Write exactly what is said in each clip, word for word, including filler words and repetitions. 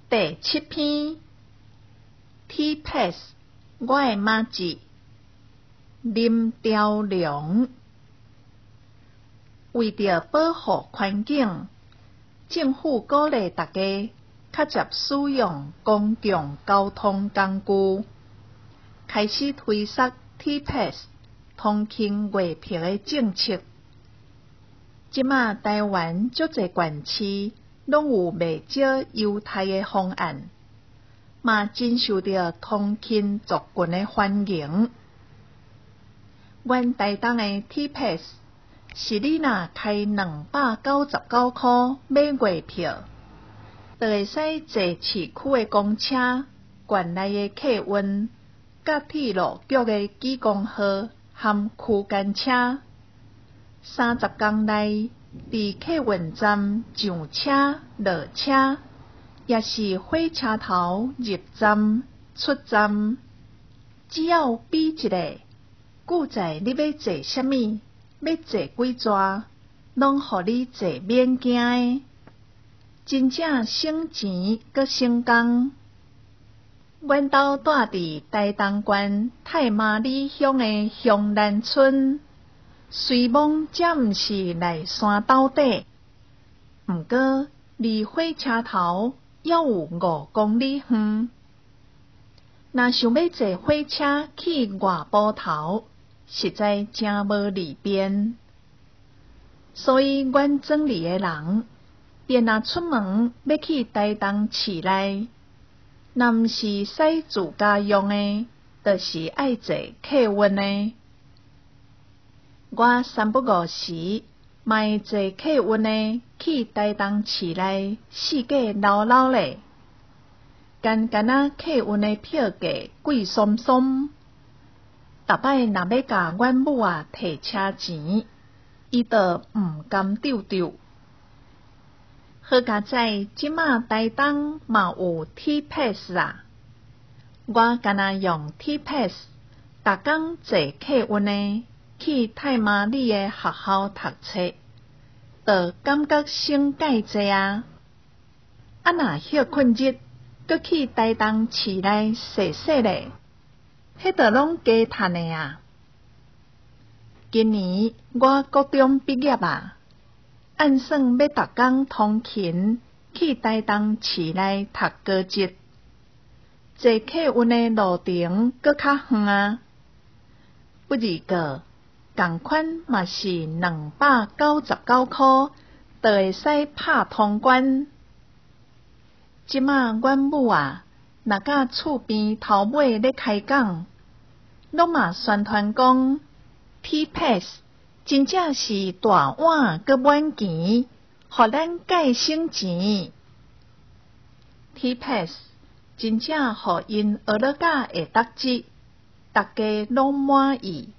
第七篇 T-Pass 我的马子林雕龙。为着保护环境，政府鼓励大家较接使用公共交通工具，开始推出 T-Pass 通勤月票的政策。即马台湾足侪县市拢有袂少优待的方案，嘛真受到通勤族群的欢迎。阮台东的 T-Pass 是你若开两百九十九块买月票，就会使坐市区的公车、县内的客运、甲铁路局的几公号含区间车，三十天内伫客运站上车、落车，也是火车头入站、出站，只要比一个，顾在你要坐啥物，要坐几逝，拢互你坐免惊的，真正省钱阁省工。阮兜住伫台东县太麻里乡的乡南村，虽望这毋是内山斗底，毋过离火车头还有五公里远。若想要坐火车去外埔头，实在真无利便。所以阮庄里的人，便若出门要去台东市内，若毋是使自家用的，就是爱坐客运的。我三不五时，嘛会坐客运的去台东市内四界绕绕咧。干干仔客运的票价贵松松，逐摆若要甲阮母仔摕车钱，伊就毋甘丢丢。好佳在即马台东嘛有 T-Pass 啊！我干那用 T-Pass， 逐工坐客运的去太麻里的学校读册，就感觉省介济啊！啊若歇困日，阁去台东市内踅踅咧，迄著拢加趁的啊！今年我高中毕业啊，按算要逐工通勤去台东市内读高职，坐客运的路程阁较远啊！不如过共款嘛是两百九十九块，就会使拍通关。即马阮母啊，若甲厝边头尾咧开讲，拢嘛宣传讲 T-Pass 真正是大碗阁满钱，互咱介省钱。T-Pass 真正互因学了甲会答志，大家拢满意。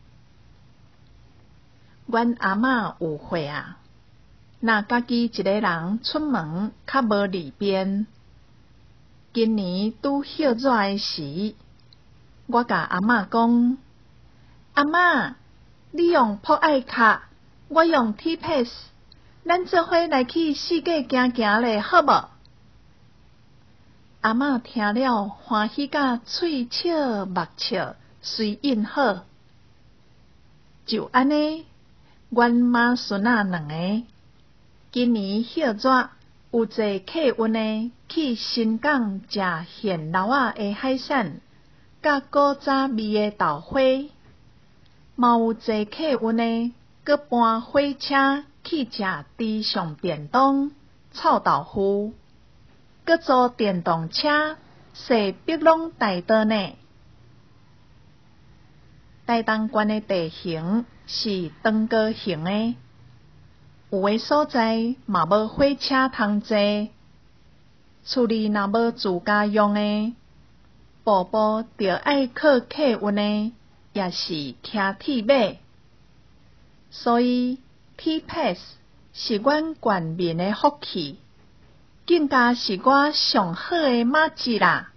阮阿嬷有岁啊，若家己一个人出门较无利便。今年拄歇热的时，我甲阿嬷讲：阿嬷，你用博爱卡，我用 T-Pass， 咱做伙来去世界行行咧，好无？阿嬷听了欢喜甲喙笑目笑，随应好。就安尼，阮妈孙仔两个，今年歇热，有坐客运的去新港食现捞仔的海产，甲古早味的豆花，嘛有坐客运的，阁搬火车去食地上便当、臭豆腐，阁坐电动车踅北龙大道呢。台东县的地形是长高型的，有的所在嘛无火车通坐，厝里若无自家用的，步步就爱靠客运的，也是骑铁马。所以 T-Pass 是阮县民的福气，更加是我上好的马子啦。